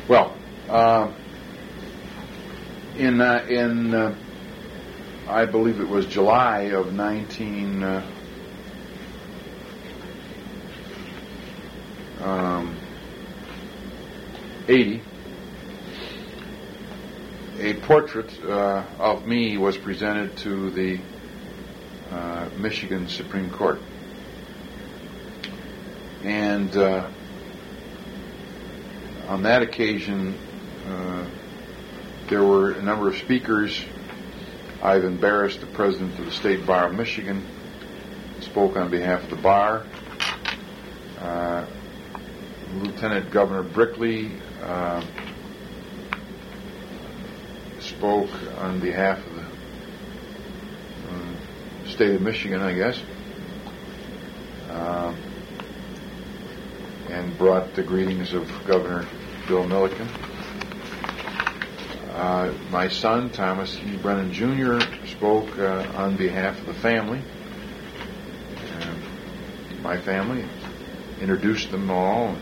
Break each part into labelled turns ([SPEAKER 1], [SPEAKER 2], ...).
[SPEAKER 1] Well, in I believe it was July of 1980, a portrait of me was presented to the Michigan Supreme Court. And on that occasion, there were a number of speakers. I've embarrassed the president of the State Bar of Michigan, spoke on behalf of the bar. Lieutenant Governor Brickley spoke on behalf of the state of Michigan, I guess, and brought the greetings of Governor Bill Milliken. My son, Thomas E. Brennan Jr., spoke on behalf of the family, my family, introduced them all.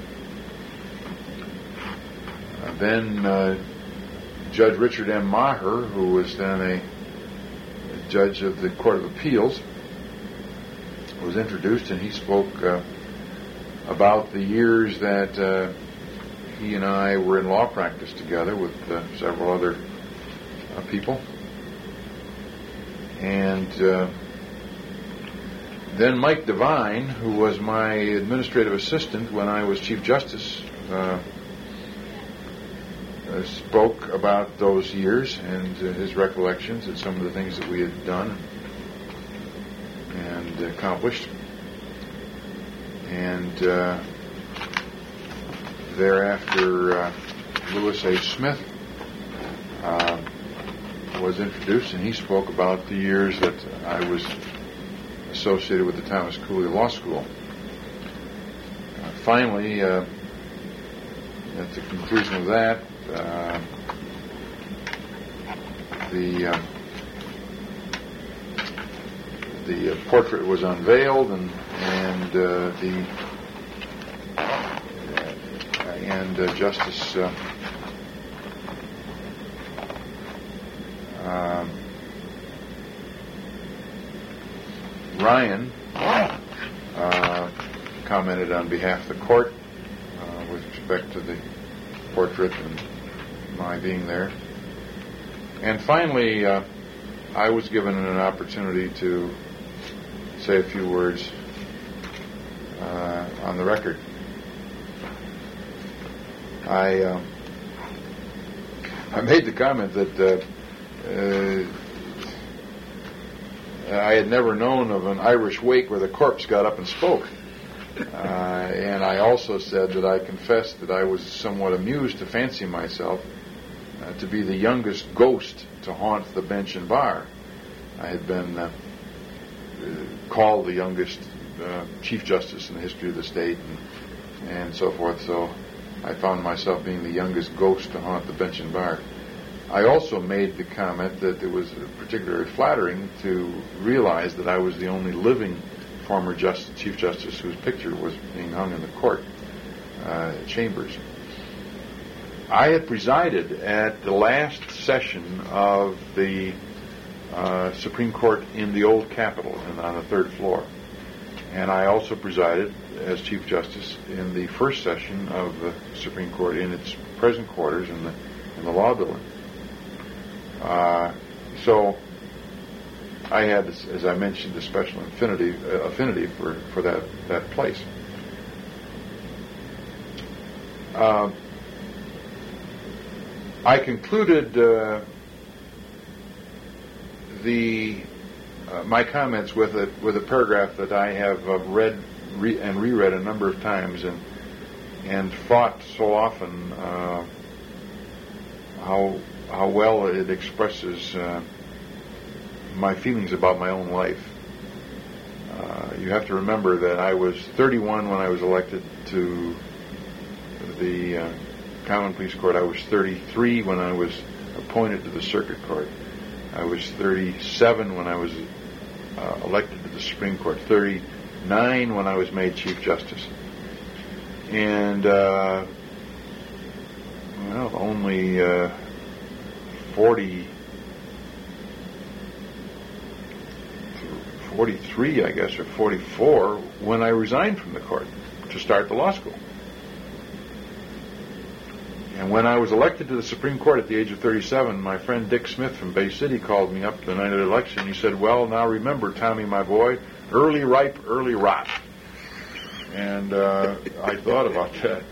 [SPEAKER 1] Then Judge Richard M. Maher, who was then a judge of the Court of Appeals, was introduced, and he spoke about the years that he and I were in law practice together with several other people. And then Mike Devine, who was my administrative assistant when I was Chief Justice, spoke about those years and his recollections and some of the things that we had done and accomplished. And thereafter, Lewis A. Smith was introduced, and he spoke about the years that I was associated with the Thomas Cooley Law School. Finally, at the conclusion of that, the portrait was unveiled, and Justice Ryan commented on behalf of the court with respect to the portrait and my being there. And finally, I was given an opportunity to say a few words on the record. I made the comment that I had never known of an Irish wake where the corpse got up and spoke. And I also said that I confessed that I was somewhat amused to fancy myself to be the youngest ghost to haunt the bench and bar. I had been called the youngest Chief Justice in the history of the state and so forth, so I found myself being the youngest ghost to haunt the bench and bar. I also made the comment that it was particularly flattering to realize that I was the only living former Chief Justice whose picture was being hung in the court chambers. I had presided at the last session of the Supreme Court in the old Capitol and on the third floor. And I also presided as Chief Justice in the first session of the Supreme Court in its present quarters in the law building. So I had, as I mentioned, a special affinity for that place. I concluded my comments with a paragraph that I have read and reread a number of times and thought so often how well it expresses my feelings about my own life. You have to remember that I was 31 when I was elected to the Common Pleas Court. I was 33 when I was appointed to the Circuit Court. I was 37 when I was elected to the Supreme Court. 39 when I was made Chief Justice. And well, only 43, I guess, or 44, when I resigned from the court to start the law school. And when I was elected to the Supreme Court at the age of 37, my friend Dick Smith from Bay City called me up the night of the election. He said, well, now remember, Tommy, my boy, early ripe, early rot. And I thought about that.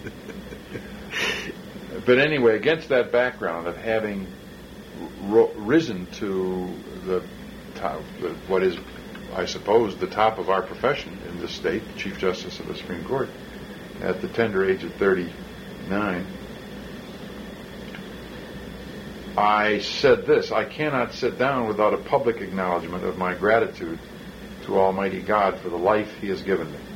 [SPEAKER 1] But anyway, against that background of having risen to the top, what is, I suppose, the top of our profession in this state, the Chief Justice of the Supreme Court, at the tender age of 39, I said this: I cannot sit down without a public acknowledgement of my gratitude to Almighty God for the life He has given me.